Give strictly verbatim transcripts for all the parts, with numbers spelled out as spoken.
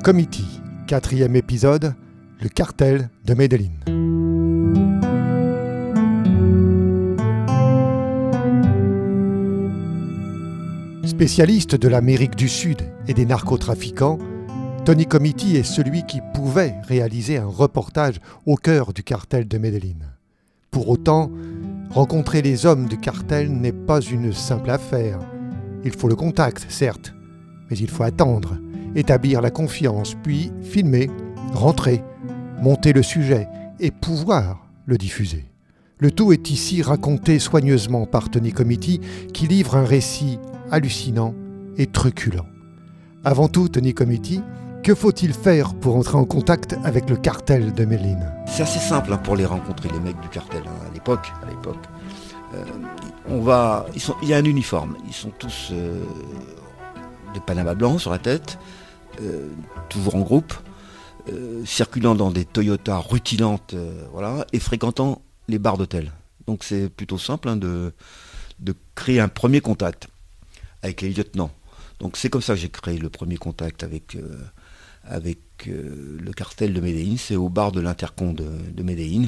Committee, quatrième épisode, le cartel de Medellín. Spécialiste de l'Amérique du Sud et des narcotrafiquants, Tony Committee est celui qui pouvait réaliser un reportage au cœur du cartel de Medellín. Pour autant, rencontrer les hommes du cartel n'est pas une simple affaire. Il faut le contact, certes, mais il faut attendre, établir la confiance, puis filmer, rentrer, monter le sujet et pouvoir le diffuser. Le tout est ici raconté soigneusement par Tony Committee qui livre un récit hallucinant et truculent. Avant tout, Tony Committee, que faut-il faire pour entrer en contact avec le cartel de Medellín ? C'est assez simple hein, pour les rencontrer, les mecs du cartel, hein, à l'époque. À l'époque euh, on va, ils sont, il y a un uniforme, ils sont tous euh, de Panama blanc sur la tête, euh, toujours en groupe, euh, circulant dans des Toyota rutilantes, euh, voilà, et fréquentant les bars d'hôtel. Donc c'est plutôt simple hein, de, de créer un premier contact avec les lieutenants. Donc c'est comme ça que j'ai créé le premier contact avec, euh, avec euh, le cartel de Medellín. C'est au bar de l'Intercon de, de Medellín.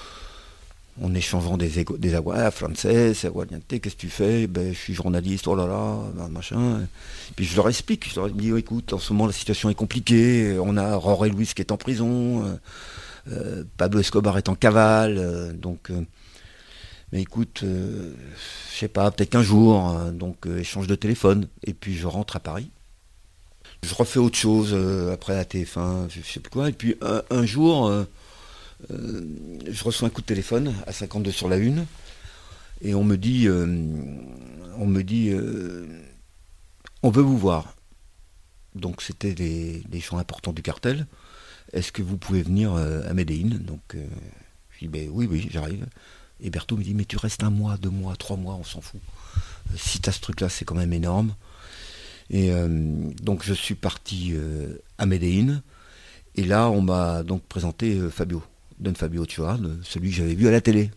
En échangeant des, égo- des aguas, français, aguardiente, qu'est-ce que tu fais ? Ben, je suis journaliste, oh là là, machin. Puis je leur explique, je leur dis, oh, écoute, en ce moment la situation est compliquée, on a Jorge Luis qui est en prison, euh, euh, Pablo Escobar est en cavale, euh, donc, euh, mais écoute, euh, je sais pas, peut-être qu'un jour, euh, donc euh, échange de téléphone, et puis je rentre à Paris. Je refais autre chose euh, après la T F un, je sais plus quoi, et puis un, un jour... Euh, Euh, je reçois un coup de téléphone à cinquante-deux sur la une et on me dit euh, on me dit euh, on veut vous voir. Donc c'était des, des gens importants du cartel. Est-ce que vous pouvez venir euh, à Medellín? Donc euh, je dis ben oui oui j'arrive. Et Berthaud me dit mais tu restes un mois, deux mois, trois mois, on s'en fout. Euh, si t'as ce truc là c'est quand même énorme. Et euh, donc je suis parti euh, à Medellín et là on m'a donc présenté euh, Fabio. Don Fabio Ochoa, celui que j'avais vu à la télé.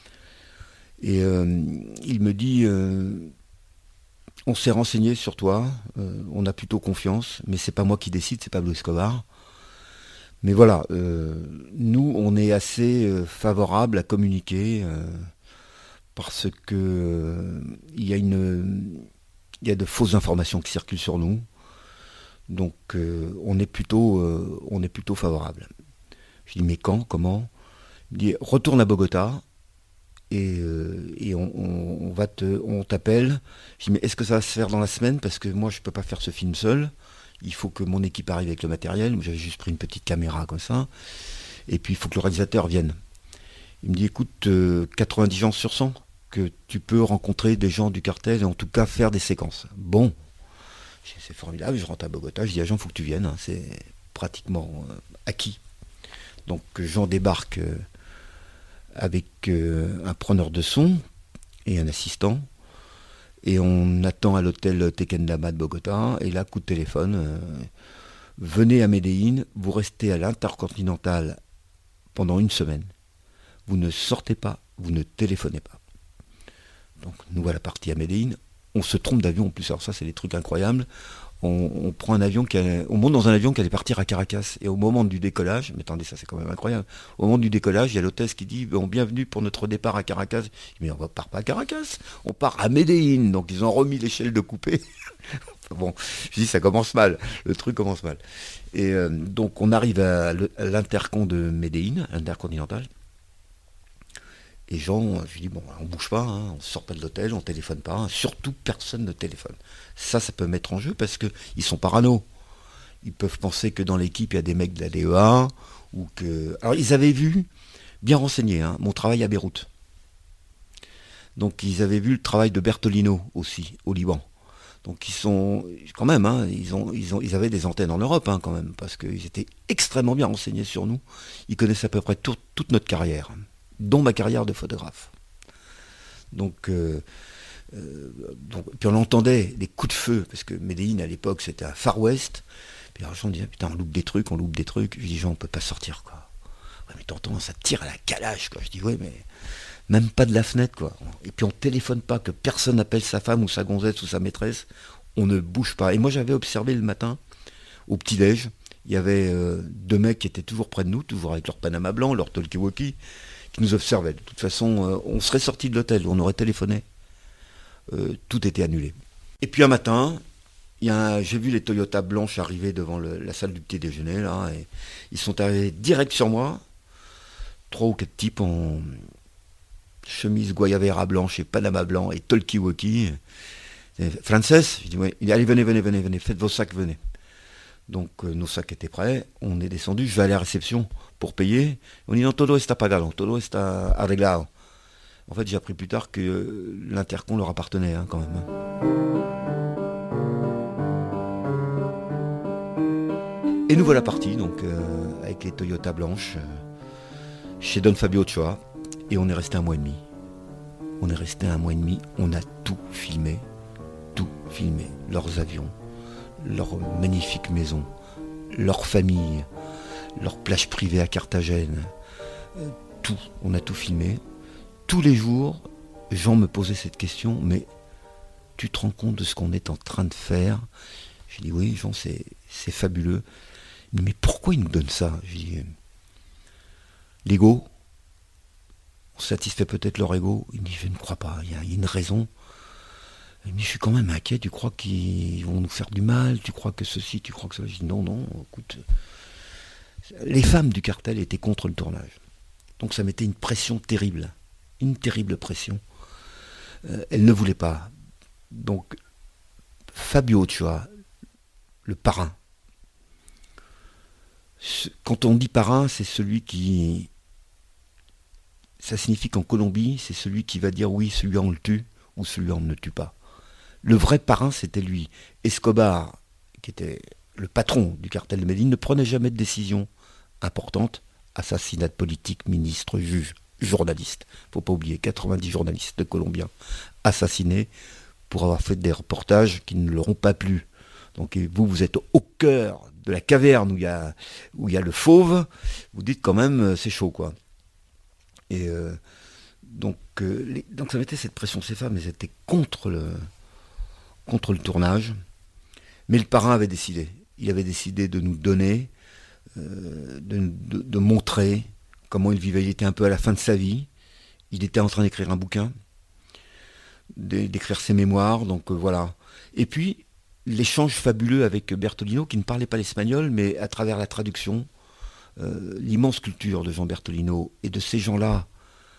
Et euh, il me dit, euh, on s'est renseigné sur toi, euh, on a plutôt confiance, mais c'est pas moi qui décide, c'est Pablo Escobar. Mais voilà, euh, nous, on est assez euh, favorable à communiquer euh, parce que euh, il y a une, il y a de fausses informations qui circulent sur nous, donc euh, on est plutôt, euh, on est plutôt favorable. Je dis mais quand, comment ? Il me dit retourne à Bogota et, euh, et on, on, on, va te, on t'appelle. Je dis mais est-ce que ça va se faire dans la semaine ? Parce que moi je ne peux pas faire ce film seul. Il faut que mon équipe arrive avec le matériel. J'avais juste pris une petite caméra comme ça. Et puis il faut que le réalisateur vienne. Il me dit écoute, euh, quatre-vingt-dix gens sur cent que tu peux rencontrer des gens du cartel et en tout cas faire des séquences. Bon, c'est formidable. Je rentre à Bogota. Je dis à Jean, il faut que tu viennes. Hein, c'est pratiquement euh, acquis. Donc Jean débarque euh, avec euh, un preneur de son et un assistant. Et on attend à l'hôtel Tequendama de Bogota. Et là, coup de téléphone. Euh, venez à Medellín, vous restez à l'Intercontinental pendant une semaine. Vous ne sortez pas, vous ne téléphonez pas. Donc nous voilà partis à Medellín. On se trompe d'avion en plus. Alors ça, c'est des trucs incroyables. On, on prend un avion, qui allait, on monte dans un avion qui allait partir à Caracas. Et au moment du décollage, mais attendez, ça c'est quand même incroyable. Au moment du décollage, il y a l'hôtesse qui dit bon, bienvenue pour notre départ à Caracas. Je dis, mais on ne part pas à Caracas, on part à Medellín. Donc ils ont remis l'échelle de coupé. Bon, je dis ça commence mal, le truc commence mal. Et euh, donc on arrive à, à l'intercon de Medellín, l'intercontinental. Et Jean, je lui dis, bon, on ne bouge pas, hein, on ne sort pas de l'hôtel, on ne téléphone pas, hein, surtout personne ne téléphone. Ça, ça peut mettre en jeu parce qu'ils sont parano. Ils peuvent penser que dans l'équipe, il y a des mecs de la D E A, ou que... Alors, ils avaient vu, bien renseigné, hein, mon travail à Beyrouth. Donc, ils avaient vu le travail de Bertolino aussi, au Liban. Donc, ils sont, quand même, hein, ils, ont, ils, ont, ils avaient des antennes en Europe, hein, quand même, parce qu'ils étaient extrêmement bien renseignés sur nous. Ils connaissaient à peu près tout, toute notre carrière, dont ma carrière de photographe. Donc, euh, euh, donc, puis on entendait des coups de feu, parce que Medellín à l'époque c'était un Far West, puis alors Jean disait putain on loupe des trucs, on loupe des trucs, je dis Jean on peut pas sortir quoi. Ouais mais t'entends, ça tire à la calage quoi, je dis ouais mais même pas de la fenêtre quoi. Et puis on téléphone pas, que personne appelle sa femme ou sa gonzesse ou sa maîtresse, on ne bouge pas. Et moi j'avais observé le matin, au petit-déj, Il y avait euh, deux mecs qui étaient toujours près de nous, toujours avec leur Panama blanc, leur talkie-walkie, qui nous observaient. De toute façon, euh, on serait sorti de l'hôtel, on aurait téléphoné. Euh, tout était annulé. Et puis un matin, il y a un, j'ai vu les Toyota blanches arriver devant le, la salle du petit déjeuner, là, et ils sont arrivés direct sur moi. Trois ou quatre types en chemise Guayavera blanche et Panama blanc et talkie-walkie. Frances, je dis oui, allez, venez, venez, venez, venez, faites vos sacs, venez. Donc euh, nos sacs étaient prêts, on est descendu, je vais aller à la réception pour payer. On dit non, todo está pagado, todo está arreglado. En fait, j'ai appris plus tard que euh, l'intercom leur appartenait, hein, quand même. Et nous voilà partis, donc, euh, avec les Toyota blanches, euh, chez Don Fabio Ochoa, et on est resté un mois et demi. On est resté un mois et demi, on a tout filmé, tout filmé. Leurs avions, leurs magnifiques maisons, leurs familles, leurs plages privées à Carthagène, euh, tout, on a tout filmé. Tous les jours, Jean me posait cette question, mais tu te rends compte de ce qu'on est en train de faire? Je dis oui, Jean, c'est, c'est fabuleux. Il me dit, mais pourquoi il nous donne ça? Je dis, l'ego, on satisfait peut-être leur ego. Il me dit, je ne crois pas, il y a, il y a une raison. Il me dit, je suis quand même inquiet, tu crois qu'ils vont nous faire du mal, tu crois que ceci, tu crois que cela. Je dis, non, non, écoute, les femmes du cartel étaient contre le tournage. Donc ça mettait une pression terrible, une terrible pression. Euh, elles ne voulaient pas. Donc, Fabio Ochoa, le parrain. Quand on dit parrain, c'est celui qui... Ça signifie qu'en Colombie, c'est celui qui va dire oui, celui-là on le tue, ou celui-là on ne le tue pas. Le vrai parrain, c'était lui. Escobar, qui était le patron du cartel de Medellín, ne prenait jamais de décision importante. Assassinat politique, ministre, juge, journaliste. Faut pas oublier, quatre-vingt-dix journalistes colombiens assassinés pour avoir fait des reportages qui ne leur ont pas plu. Donc vous, vous êtes au cœur de la caverne où il y a, où il y a le fauve, vous dites quand même, c'est chaud, quoi. Et euh, donc, euh, les, donc ça mettait cette pression. Ces femmes, elles étaient contre le, contre le tournage. Mais le parrain avait décidé. Il avait décidé de nous donner, euh, de, de, de montrer comment il vivait. Il était un peu à la fin de sa vie. Il était en train d'écrire un bouquin, d'écrire ses mémoires. Donc euh, voilà. Et puis, l'échange fabuleux avec Bertolino, qui ne parlait pas l'espagnol, mais à travers la traduction, euh, l'immense culture de Jean Bertolino et de ces gens-là,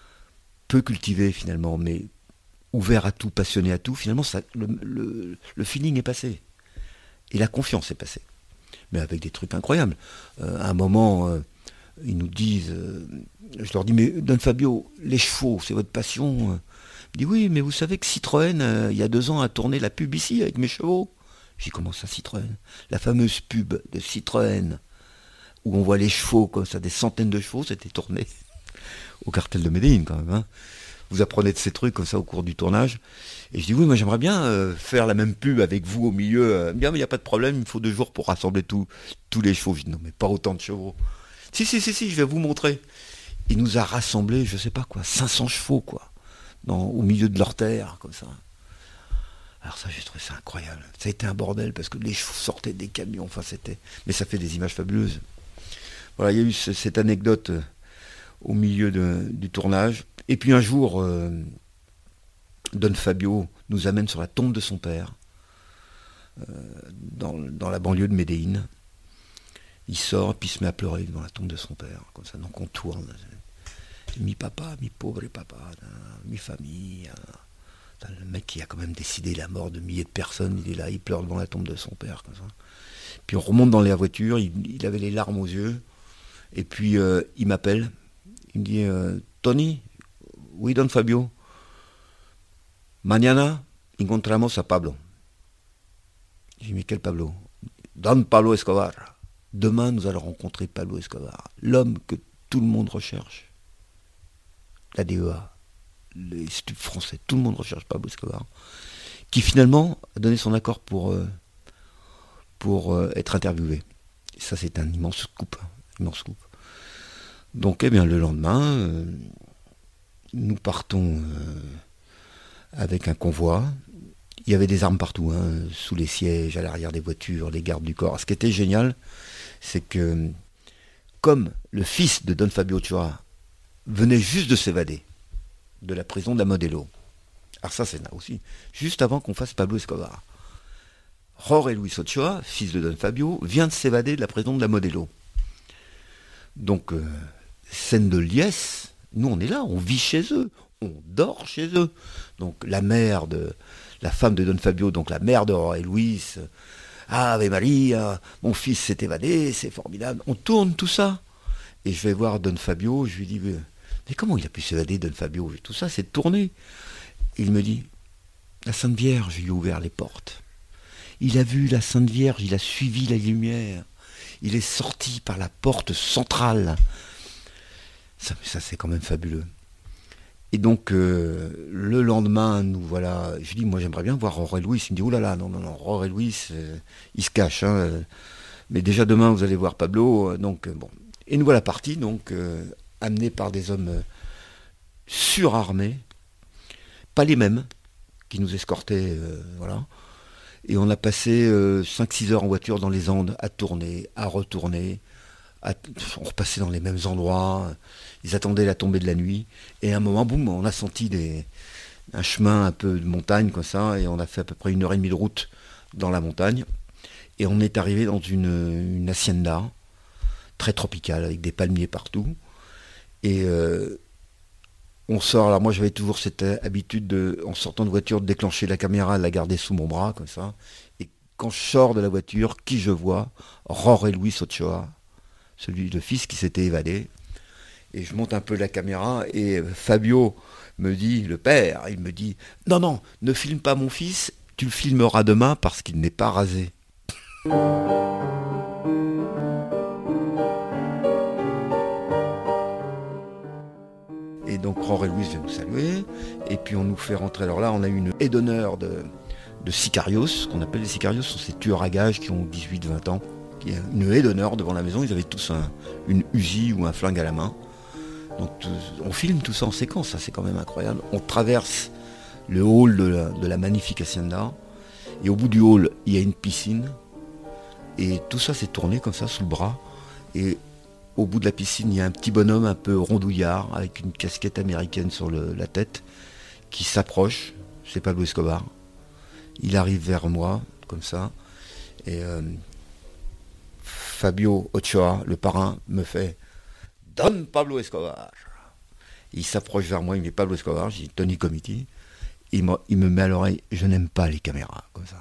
peu cultivés finalement, mais ouverts à tout, passionnés à tout, finalement, ça, le, le, le feeling est passé. Et la confiance est passée. Mais avec des trucs incroyables. Euh, à un moment, euh, ils nous disent, euh, je leur dis, mais Don Fabio, les chevaux, c'est votre passion. Il dit, oui, mais vous savez que Citroën, euh, il y a deux ans, a tourné la pub ici avec mes chevaux. J'ai dit, comment ça, Citroën? La fameuse pub de Citroën, où on voit les chevaux, comme ça, des centaines de chevaux, c'était tourné au cartel de Medellín, quand même. Hein. Vous apprenez de ces trucs comme ça au cours du tournage. Et je dis, oui, moi j'aimerais bien euh, faire la même pub avec vous au milieu. Euh, bien, mais il n'y a pas de problème, il me faut deux jours pour rassembler tout, tous les chevaux. Je dis, non, mais pas autant de chevaux. Si, si, si, si, je vais vous montrer. Il nous a rassemblé, je sais pas quoi, cinq cents chevaux, quoi, dans, au milieu de leur terre, comme ça. Alors ça, j'ai trouvé ça incroyable. Ça a été un bordel, parce que les chevaux sortaient des camions, enfin c'était... Mais ça fait des images fabuleuses. Voilà, il y a eu ce, cette anecdote euh, au milieu de, du tournage. Et puis un jour, euh, Don Fabio nous amène sur la tombe de son père, euh, dans, dans la banlieue de Medellín. Il sort, puis il se met à pleurer devant la tombe de son père, comme ça, donc on tourne. Mi papa, mi pauvre papa, mi famille. Le mec qui a quand même décidé la mort de milliers de personnes, il est là, il pleure devant la tombe de son père, comme ça. Puis on remonte dans la voiture, il, il avait les larmes aux yeux, et puis euh, il m'appelle, il me dit euh, Tony, oui Don Fabio, mañana encontramos a Pablo. Je dis mais quel Pablo? Don Pablo Escobar. Demain nous allons rencontrer Pablo Escobar, l'homme que tout le monde recherche, la D E A, les stupes français, tout le monde recherche Pablo Escobar, qui finalement a donné son accord pour, euh, pour euh, être interviewé. Et ça c'est un immense scoop, hein, immense scoop. Donc eh bien le lendemain, euh, nous partons euh, avec un convoi, Il y avait des armes partout, hein, sous les sièges, à l'arrière des voitures, les gardes du corps. Ce qui était génial, c'est que, comme le fils de Don Fabio Ochoa venait juste de s'évader de la prison de la Modelo, alors ça c'est là aussi, juste avant qu'on fasse Pablo Escobar, Jorge Luis Ochoa, fils de Don Fabio, vient de s'évader de la prison de la Modelo. Donc, euh, scène de liesse, nous on est là, on vit chez eux, on dort chez eux. Donc la mère de, la femme de Don Fabio, donc la mère de Jorge Luis, Ave Maria, mon fils s'est évadé, c'est formidable. On tourne tout ça. Et je vais voir Don Fabio, je lui dis, mais, mais comment il a pu s'évader, Don Fabio? Tout ça, c'est tourné. Il me dit, la Sainte Vierge lui a ouvert les portes. Il a vu la Sainte Vierge, il a suivi la lumière. Il est sorti par la porte centrale. Ça, ça c'est quand même fabuleux. Et donc, euh, le lendemain, nous voilà. Je dis, moi, j'aimerais bien voir Jorge Luis. Il me dit, oh là là, non, non, non, Jorge Luis, euh, il se cache. Hein, euh, mais déjà demain, vous allez voir Pablo. Euh, donc, euh, bon. Et nous voilà partis, donc, euh, amenés par des hommes euh, surarmés, pas les mêmes, qui nous escortaient, euh, voilà. Et on a passé euh, cinq six heures en voiture dans les Andes, à tourner, à retourner. À, on repassait dans les mêmes endroits. Ils attendaient la tombée de la nuit. Et à un moment, boum, on a senti des, un chemin un peu de montagne, comme ça. Et on a fait à peu près une heure et demie de route dans la montagne. Et on est arrivé dans une, une hacienda, très tropicale, avec des palmiers partout. Et euh, on sort, alors moi j'avais toujours cette habitude de, en sortant de voiture, de déclencher la caméra, de la garder sous mon bras, comme ça. Et quand je sors de la voiture, qui je vois? Jorge Luis Ochoa, celui, le fils qui s'était évadé. Et je monte un peu la caméra, et Fabio me dit, le père, il me dit, non, non, ne filme pas mon fils, tu le filmeras demain parce qu'il n'est pas rasé. Et donc Jorge Luis vient nous saluer, et puis on nous fait rentrer. Alors là, on a eu une haie d'honneur de, de sicarios, ce qu'on appelle les sicarios, ce sont ces tueurs à gages qui ont dix-huit vingt ans. Qui a une haie d'honneur devant la maison, ils avaient tous un, une Uzi ou un flingue à la main. Donc tout, on filme tout ça en séquence, ça c'est quand même incroyable. On traverse le hall de la, de la magnifique hacienda, et au bout du hall, il y a une piscine, et tout ça c'est tourné comme ça sous le bras, et au bout de la piscine, il y a un petit bonhomme un peu rondouillard, avec une casquette américaine sur le, la tête, qui s'approche, c'est Pablo Escobar. Il arrive vers moi, comme ça, et euh, Fabio Ochoa, le parrain, me fait « Don Pablo Escobar ». Il s'approche vers moi, il me dit « Pablo Escobar », je dis « Tony Comiti ». Il, il me met à l'oreille « Je n'aime pas les caméras », comme ça.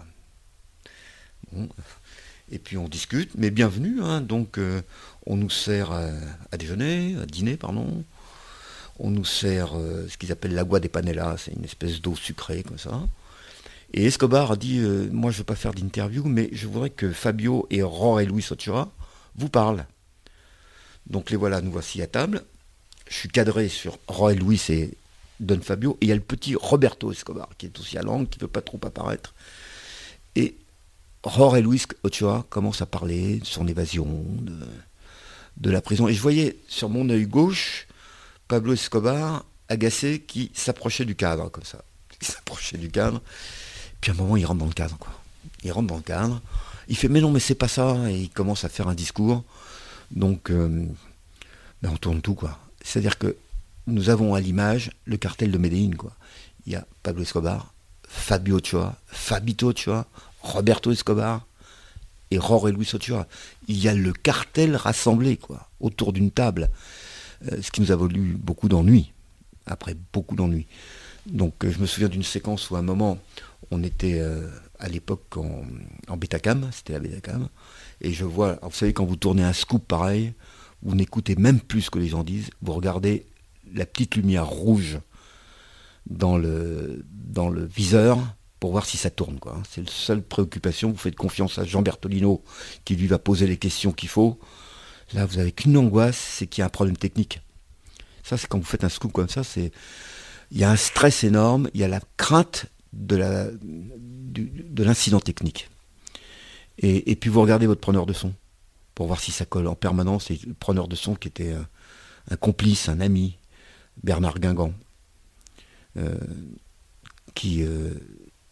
Bon. Et puis on discute, mais bienvenue, hein, donc euh, on nous sert à, à déjeuner, à dîner, pardon. On nous sert euh, ce qu'ils appellent l'agua de panela, c'est une espèce d'eau sucrée, comme ça. Et Escobar a dit, euh, moi je ne veux pas faire d'interview, mais je voudrais que Fabio et Jorge Luis Ochoa vous parlent. Donc les voilà, nous voici à table. Je suis cadré sur Jorge Luis et Don Fabio, et il y a le petit Roberto Escobar, qui est aussi à l'angle, qui ne veut pas trop apparaître. Et Jorge Luis Ochoa commence à parler de son évasion, de, de la prison. Et je voyais sur mon œil gauche Pablo Escobar, agacé, qui s'approchait du cadre, comme ça. Il s'approchait du cadre. Puis à un moment, il rentre dans le cadre, quoi. Il rentre dans le cadre. Il fait, mais non, mais c'est pas ça. Et il commence à faire un discours. Donc, euh, ben on tourne tout, quoi. C'est-à-dire que nous avons à l'image le cartel de Medellín, quoi. Il y a Pablo Escobar, Fabio Ochoa, Fabito Ochoa, Roberto Escobar et Jorge Luis Ochoa. Il y a le cartel rassemblé, quoi, autour d'une table. Euh, ce qui nous a valu beaucoup d'ennuis. Après, beaucoup d'ennuis. Donc, euh, je me souviens d'une séquence où, à un moment, on était euh, à l'époque en, en Betacam, c'était la Betacam, et je vois, alors, vous savez, quand vous tournez un scoop pareil, vous n'écoutez même plus ce que les gens disent, vous regardez la petite lumière rouge dans le, dans le viseur pour voir si ça tourne, quoi. C'est la seule préoccupation. Vous faites confiance à Jean Bertolino qui lui va poser les questions qu'il faut. Là, vous n'avez qu'une angoisse, c'est qu'il y a un problème technique. Ça, c'est quand vous faites un scoop comme ça, c'est... il y a un stress énorme, il y a la crainte de, la, du, de l'incident technique. Et, et puis vous regardez votre preneur de son pour voir si ça colle en permanence. Et le preneur de son qui était un, un complice, un ami, Bernard Guingamp, euh, qui, euh,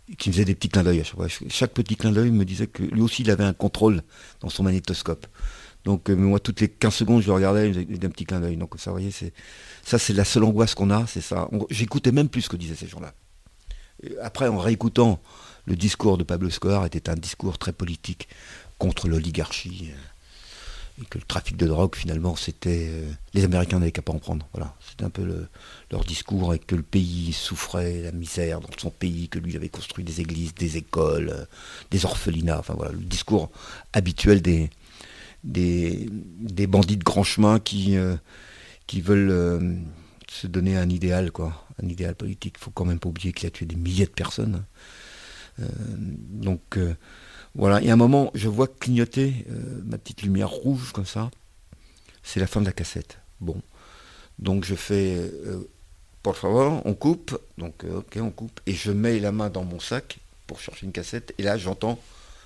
qui me faisait des petits clins d'œil à chaque fois. Chaque petit clin d'œil me disait que lui aussi il avait un contrôle dans son magnétoscope. Donc euh, moi toutes les quinze secondes je le regardais, il me faisait un petit clin d'œil. Donc ça, vous voyez, c'est, ça c'est la seule angoisse qu'on a, c'est ça. On, j'écoutais même plus ce que disaient ces gens-là. Et après, en réécoutant, le discours de Pablo Escobar était un discours très politique contre l'oligarchie. Et que le trafic de drogue, finalement, c'était... Euh, les Américains n'avaient qu'à pas en prendre. Voilà. C'était un peu le, leur discours, et que le pays souffrait, la misère dans son pays, que lui avait construit des églises, des écoles, euh, des orphelinats. Enfin voilà, le discours habituel des, des, des bandits de grand chemin qui, euh, qui veulent euh, se donner un idéal, quoi. Un idéal politique. Il faut quand même pas oublier qu'il a tué des milliers de personnes. Euh, donc... Euh, Voilà, et à un moment, je vois clignoter euh, ma petite lumière rouge comme ça. C'est la fin de la cassette. Bon, donc je fais, euh, por favor, on coupe. Donc, euh, ok, on coupe. Et je mets la main dans mon sac pour chercher une cassette. Et là, j'entends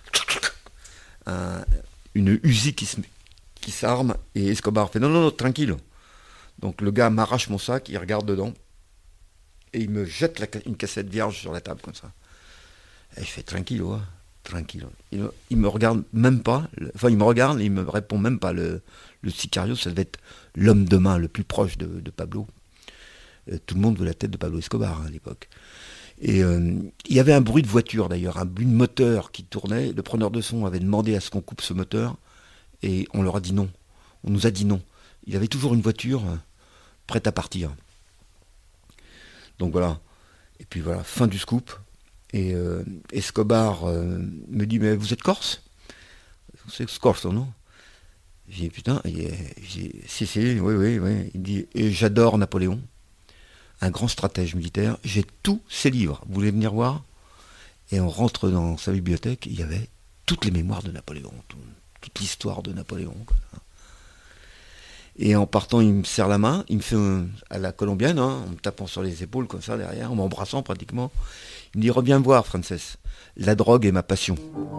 un, une Uzi qui, se, qui s'arme. Et Escobar fait non, non, non, tranquille. Donc le gars m'arrache mon sac, il regarde dedans. Et il me jette la, une cassette vierge sur la table comme ça. Et je fais tranquille, ouais. Tranquille. Il, il me regarde même pas, le, enfin il me regarde et il me répond même pas. Le, le sicario, ça devait être l'homme de main le plus proche de, de Pablo. Euh, tout le monde veut la tête de Pablo Escobar hein, à l'époque. Et euh, il y avait un bruit de voiture d'ailleurs, un bruit de moteur qui tournait. Le preneur de son avait demandé à ce qu'on coupe ce moteur et on leur a dit non. On nous a dit non. Il avait toujours une voiture euh, prête à partir. Donc voilà. Et puis voilà, fin du scoop. Et euh, Escobar euh, me dit, mais vous êtes corse? C'est corse, non? J'ai dit, putain, j'ai, si, si, oui, oui, oui. Il dit, et j'adore Napoléon, un grand stratège militaire, j'ai tous ses livres, vous voulez venir voir? Et on rentre dans sa bibliothèque, il y avait toutes les mémoires de Napoléon, tout, toute l'histoire de Napoléon. Quoi. Et en partant, il me serre la main, il me fait un, à la colombienne, hein, en me tapant sur les épaules comme ça derrière, en m'embrassant pratiquement. Il me dit, reviens me voir, Frances, la drogue est ma passion.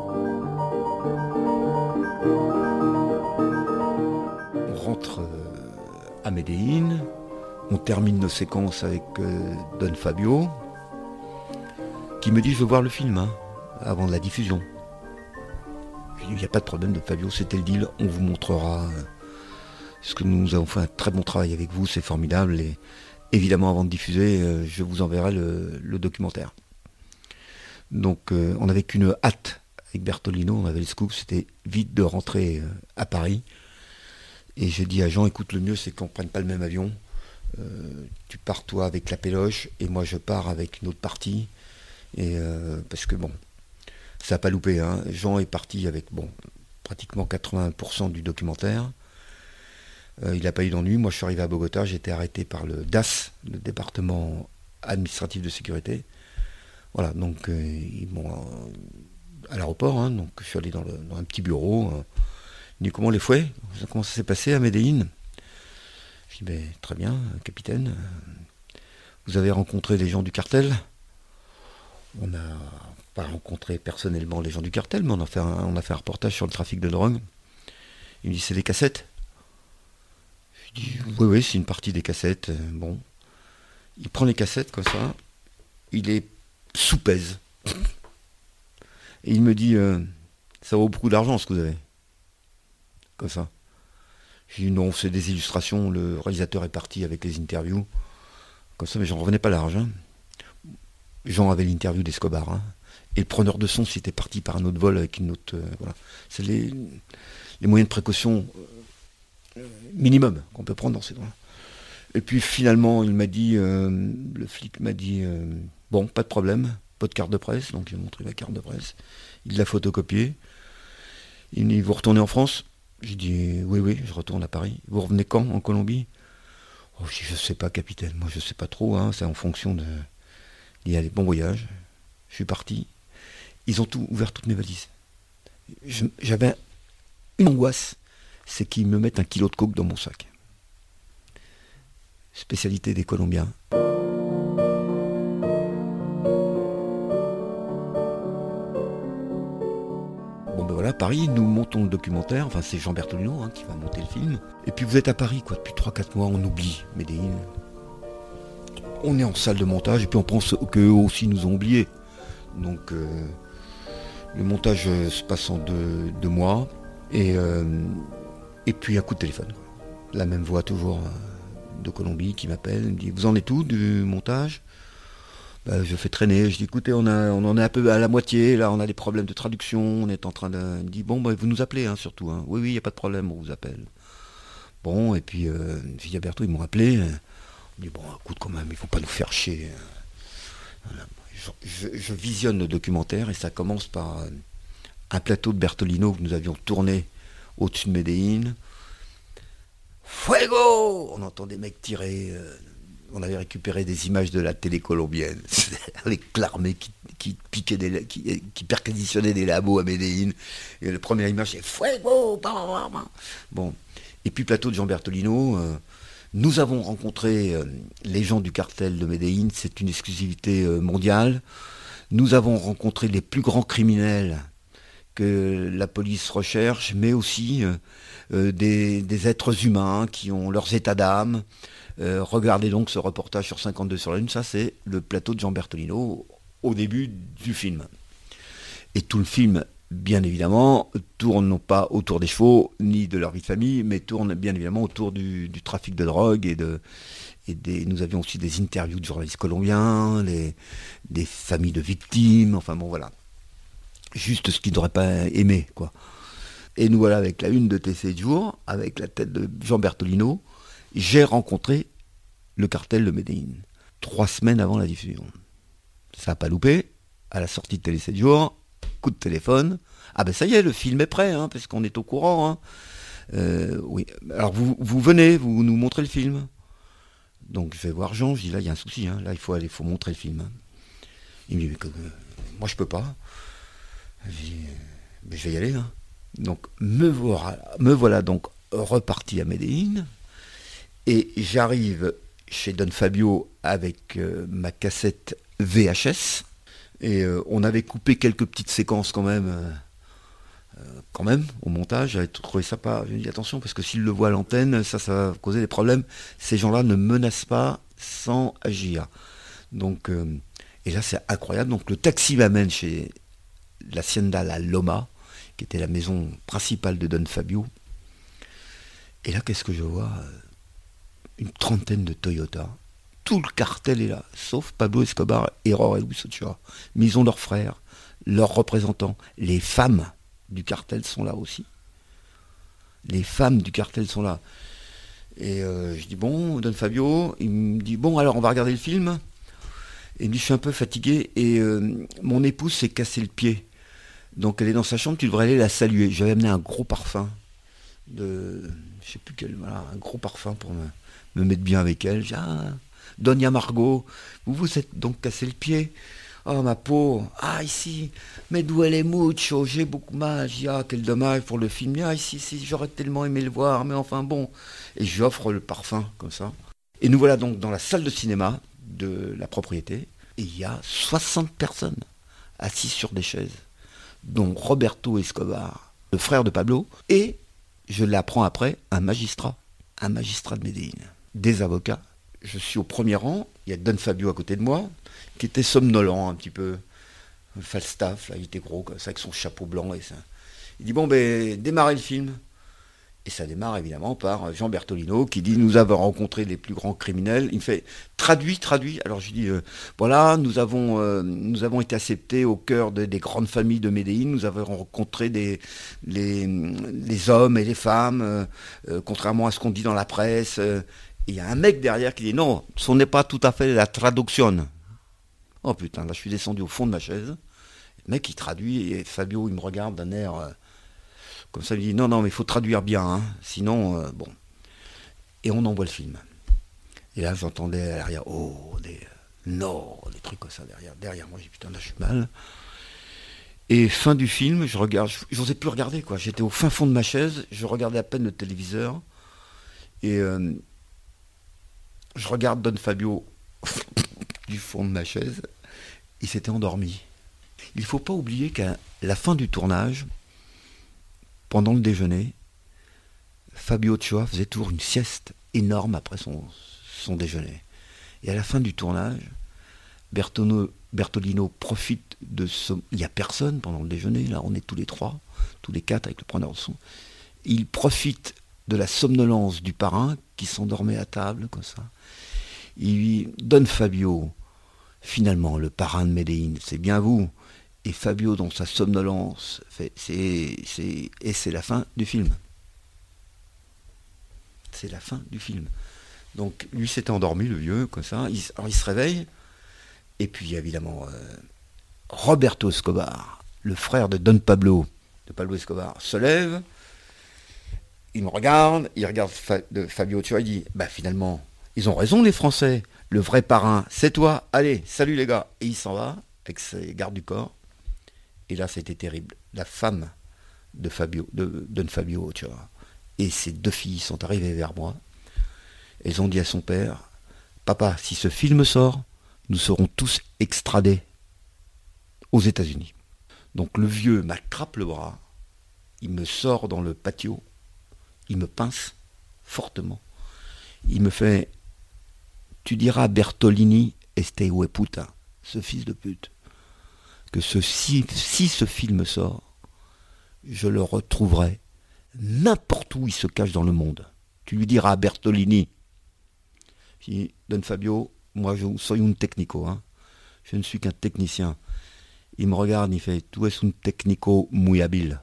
On rentre euh, à Medellín, on termine nos séquences avec euh, Don Fabio, qui me dit, je veux voir le film, hein, avant de la diffusion. Je lui dis, il n'y a pas de problème, Don Fabio, c'était le deal, on vous montrera... Euh, Parce que nous avons fait un très bon travail avec vous, c'est formidable. Et évidemment, avant de diffuser, euh, je vous enverrai le, le documentaire. Donc, euh, on n'avait qu'une hâte avec Bertolino, on avait le scoop, c'était vite de rentrer euh, à Paris. Et j'ai dit à Jean, écoute, le mieux, c'est qu'on ne prenne pas le même avion. Euh, tu pars, toi, avec la péloche, et moi, je pars avec une autre partie. Et, euh, parce que, bon, ça n'a pas loupé. Hein. Jean est parti avec, bon, pratiquement quatre-vingts pour cent du documentaire. Euh, il n'a pas eu d'ennui. Moi, je suis arrivé à Bogota, j'ai été arrêté par le D A S, le département administratif de sécurité. Voilà, donc euh, ils m'ont euh, à l'aéroport, hein, donc je suis allé dans, le, dans un petit bureau. Euh, il dit, comment les fouets? Comment ça s'est passé à Medellín? Je dis, ben, très bien, capitaine. Vous avez rencontré les gens du cartel? On n'a pas rencontré personnellement les gens du cartel, mais on a fait un, on a fait un reportage sur le trafic de drogue. Il me dit, c'est des cassettes? Je dis, oui, oui, c'est une partie des cassettes. Bon. Il prend les cassettes comme ça, il les sous-pèse. Et il me dit, euh, ça vaut beaucoup d'argent ce que vous avez. Comme ça. Je dis, non, c'est des illustrations, le réalisateur est parti avec les interviews. Comme ça, mais j'en revenais pas large. Hein. Jean avait l'interview d'Escobar. Hein. Et le preneur de son, c'était parti par un autre vol avec une autre... Euh, voilà. C'est les, les moyens de précaution... Euh, minimum qu'on peut prendre dans ces temps-là. Et puis finalement, il m'a dit, euh, le flic m'a dit, euh, bon, pas de problème, pas de carte de presse, donc il m'a montré la carte de presse, il l'a photocopiée. Il me dit, vous retournez en France? J'ai dit, oui, oui, je retourne à Paris. Vous revenez quand, en Colombie? Oh, je dis, je sais pas, capitaine, moi je sais pas trop, hein, c'est en fonction de... Il y a des bons voyages, je suis parti. Ils ont tout ouvert toutes mes valises. Je, j'avais une angoisse, c'est qu'ils me mettent un kilo de coke dans mon sac. Spécialité des Colombiens. Bon ben voilà, Paris, nous montons le documentaire, enfin c'est Jean Bertolino hein, qui va monter le film. Et puis vous êtes à Paris, quoi, depuis trois quatre mois, on oublie Medellín. On est en salle de montage et puis on pense qu'eux aussi nous ont oubliés. Donc euh, le montage se passe en deux, deux mois. Et, euh, et puis un coup de téléphone. La même voix toujours euh, de Colombie qui m'appelle, elle me dit vous en êtes où du montage? Bah, je fais traîner, je dis écoutez on, a, on en est un peu à la moitié, là on a des problèmes de traduction, on est en train de. Il me dit bon bah, vous nous appelez hein, surtout. Hein. Oui oui il n'y a pas de problème, on vous appelle. Bon et puis euh, Villa Berto ils m'ont appelé. On me dit bon écoute quand même, il ne faut pas nous faire chier. Voilà. Je, je, je visionne le documentaire et ça commence par euh, un plateau de Bertolino que nous avions tourné au-dessus de Medellín. Fuego! On entend des mecs tirer. Euh, on avait récupéré des images de la télé colombienne, avec l'armée qui, qui piquait des, qui, qui perquisitionnait des labos à Medellín. Et la première image c'est Fuego! Bon. Et puis plateau de Jean Bertolino. Euh, nous avons rencontré euh, les gens du cartel de Medellín, c'est une exclusivité euh, mondiale. Nous avons rencontré les plus grands criminels que la police recherche, mais aussi euh, euh, des, des êtres humains qui ont leurs états d'âme. Euh, regardez donc ce reportage sur cinquante-deux sur la Lune, ça c'est le plateau de Jean Bertolino au début du film. Et tout le film, bien évidemment, tourne non pas autour des chevaux, ni de leur vie de famille, mais tourne bien évidemment autour du, du trafic de drogue et de... Et des, nous avions aussi des interviews de journalistes colombiens, les, des familles de victimes, enfin bon voilà. Juste ce qu'ils n'auraient pas aimé, quoi. Et nous voilà avec la une de T C Jour, avec la tête de Jean Bertolino. J'ai rencontré le cartel de Medellín, trois semaines avant la diffusion. Ça n'a pas loupé. À la sortie de Télé sept jours, coup de téléphone. Ah ben ça y est, le film est prêt, hein, parce qu'on est au courant. Hein. Euh, oui. Alors vous, vous venez, vous nous montrez le film. Donc je vais voir Jean, je dis là il y a un souci, hein. Là il faut aller, faut montrer le film. Hein. Il me dit mais que, euh, moi je peux pas. Je dis, mais je vais y aller. Hein. Donc me voilà, me voilà donc reparti à Medellín et j'arrive chez Don Fabio avec euh, ma cassette V H S et euh, on avait coupé quelques petites séquences quand même, euh, euh, quand même au montage. J'avais trouvé ça pas. J'ai dit attention parce que s'ils le voient à l'antenne, ça, ça va causer des problèmes. Ces gens-là ne menacent pas sans agir. Donc euh, et là c'est incroyable. Donc le taxi m'amène chez l'Hacienda La Loma, qui était la maison principale de Don Fabio. Et là, qu'est-ce que je vois? Une trentaine de Toyota. Tout le cartel est là, sauf Pablo Escobar, Error et Luis Ochoa. Mais ils ont leurs frères, leurs représentants. Les femmes du cartel sont là aussi. Les femmes du cartel sont là. Et euh, je dis, bon, Don Fabio, il me dit, bon, alors on va regarder le film. Et il me dit, je suis un peu fatigué et euh, mon épouse s'est cassé le pied. Donc elle est dans sa chambre, tu devrais aller la saluer. J'avais amené un gros parfum, de, je sais plus quel, voilà, un gros parfum pour me, me mettre bien avec elle. J'ai dit, ah, Doña Margot, vous vous êtes donc cassé le pied. Oh ma peau, ah ici, mais duele mucho, j'ai beaucoup mal. J'ai dit, ah quel dommage pour le film. Ah ici, si, j'aurais tellement aimé le voir, mais enfin bon. Et j'offre le parfum comme ça. Et nous voilà donc dans la salle de cinéma de la propriété. Et il y a soixante personnes assises sur des chaises, dont Roberto Escobar, le frère de Pablo, et, je l'apprends après, un magistrat, un magistrat de Medellín, des avocats. Je suis au premier rang, il y a Don Fabio à côté de moi, qui était somnolent un petit peu, Falstaff, là, il était gros, comme ça, avec son chapeau blanc. Et ça. Il dit, bon, ben, démarrez le film. Et ça démarre évidemment par Jean Bertolino qui dit, nous avons rencontré les plus grands criminels. Il me fait, traduit, traduit. Alors je lui dis, euh, voilà, nous avons, euh, nous avons été acceptés au cœur de, des grandes familles de Medellín. Nous avons rencontré des, les, les hommes et les femmes, euh, euh, contrairement à ce qu'on dit dans la presse. Euh, et il y a un mec derrière qui dit, non, ce n'est pas tout à fait la traduction. Oh putain, là je suis descendu au fond de ma chaise. Le mec il traduit et Fabio il me regarde d'un air... Euh, Comme ça, il dit, non, non, mais il faut traduire bien, hein, sinon, euh, bon. Et on envoie le film. Et là, j'entendais à l'arrière, oh, des... Euh, non, des trucs comme ça derrière. Derrière moi, j'ai dit, putain, là, je suis mal. Et fin du film, je regarde, je n'osais plus regarder, quoi. J'étais au fin fond de ma chaise, je regardais à peine le téléviseur. Et euh, je regarde Don Fabio du fond de ma chaise. Il s'était endormi. Il ne faut pas oublier qu'à la fin du tournage, pendant le déjeuner, Fabio Ochoa faisait toujours une sieste énorme après son, son déjeuner. Et à la fin du tournage, Bertolino, Bertolino profite de ce... Il n'y a personne pendant le déjeuner, là on est tous les trois, tous les quatre avec le preneur de son. Il profite de la somnolence du parrain qui s'endormait à table, comme ça. Il lui donne Fabio, finalement, le parrain de Medellín, c'est bien vous. Et Fabio, dans sa somnolence, fait, c'est, c'est, et c'est la fin du film. C'est la fin du film. Donc, lui s'était endormi, le vieux, comme ça. Il, alors, il se réveille. Et puis, évidemment, euh, Roberto Escobar, le frère de Don Pablo, de Pablo Escobar, se lève. Il me regarde. Il regarde Fa- de Fabio, tu vois, il dit, bah, finalement, ils ont raison, les Français. Le vrai parrain, c'est toi. Allez, salut les gars. Et il s'en va avec ses gardes du corps. Et là, c'était terrible. La femme de Fabio, de Don Fabio, tu vois, et ses deux filles sont arrivées vers moi. Elles ont dit à son père, papa, si ce film sort, nous serons tous extradés aux États-Unis. Donc le vieux m'attrape le bras, il me sort dans le patio, il me pince fortement. Il me fait, tu diras à Bertolini este hueputa, ce fils de pute, que ce, si, si ce film sort, je le retrouverai n'importe où il se cache dans le monde. Tu lui diras à Bertolini. Puis, Don Fabio, moi je soy un technico, hein. Je ne suis qu'un technicien. Il me regarde, il fait, tu es un technico muy habile.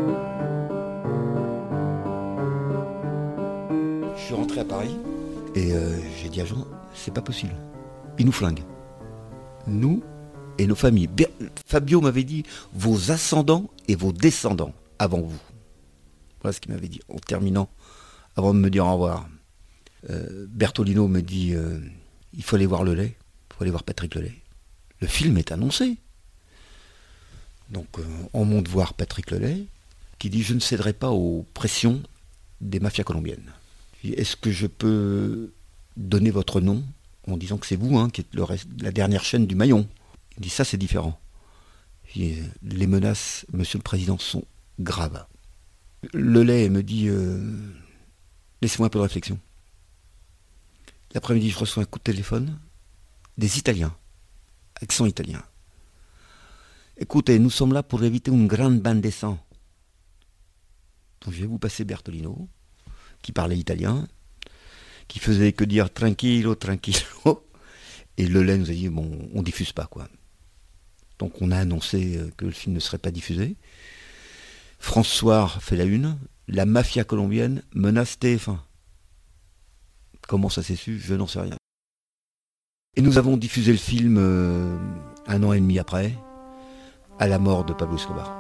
Je suis rentré à Paris et euh, j'ai dit à Jean, c'est pas possible. Il nous flingue. Nous et nos familles. Ber- Fabio m'avait dit, vos ascendants et vos descendants avant vous. Voilà ce qu'il m'avait dit en terminant, avant de me dire au revoir. Euh, Bertolino me dit, euh, il faut aller voir Lelay, il faut aller voir Patrick Lelay. Le film est annoncé. Donc euh, on monte voir Patrick Lelay, qui dit, je ne céderai pas aux pressions des mafias colombiennes. Puis, est-ce que je peux donner votre nom en disant que c'est vous, hein, qui êtes le reste, la dernière chaîne du maillon? Il dit, ça c'est différent. Puis, les menaces, monsieur le président, sont graves. Lelay me dit, euh, laissez-moi un peu de réflexion. L'après-midi, je reçois un coup de téléphone des Italiens, accent italien. Écoutez, nous sommes là pour éviter une grande bande de sang. Donc je vais vous passer Bertolino, qui parlait italien, qui faisait que dire tranquillo, tranquillo. Et Lelay nous a dit, bon, on diffuse pas, quoi. Donc on a annoncé que le film ne serait pas diffusé. France Soir fait la une. La mafia colombienne menace T F un. Comment ça s'est su? Je n'en sais rien. Et nous avons diffusé le film euh, un an et demi après, à la mort de Pablo Escobar.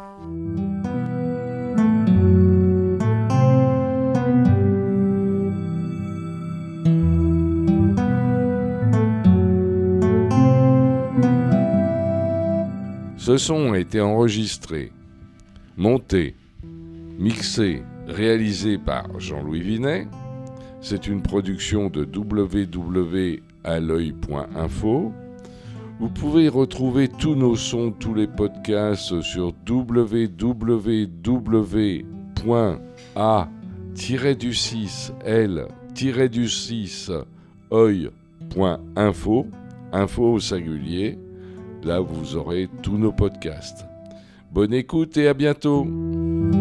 Ce son a été enregistré, monté, mixé, réalisé par Jean-Louis Vinet. C'est une production de w w w point à l'œil point info. Vous pouvez retrouver tous nos sons, tous les podcasts sur w w w point a tiret six l tiret six œil point info, info au singulier. Là, vous aurez tous nos podcasts. Bonne écoute et à bientôt.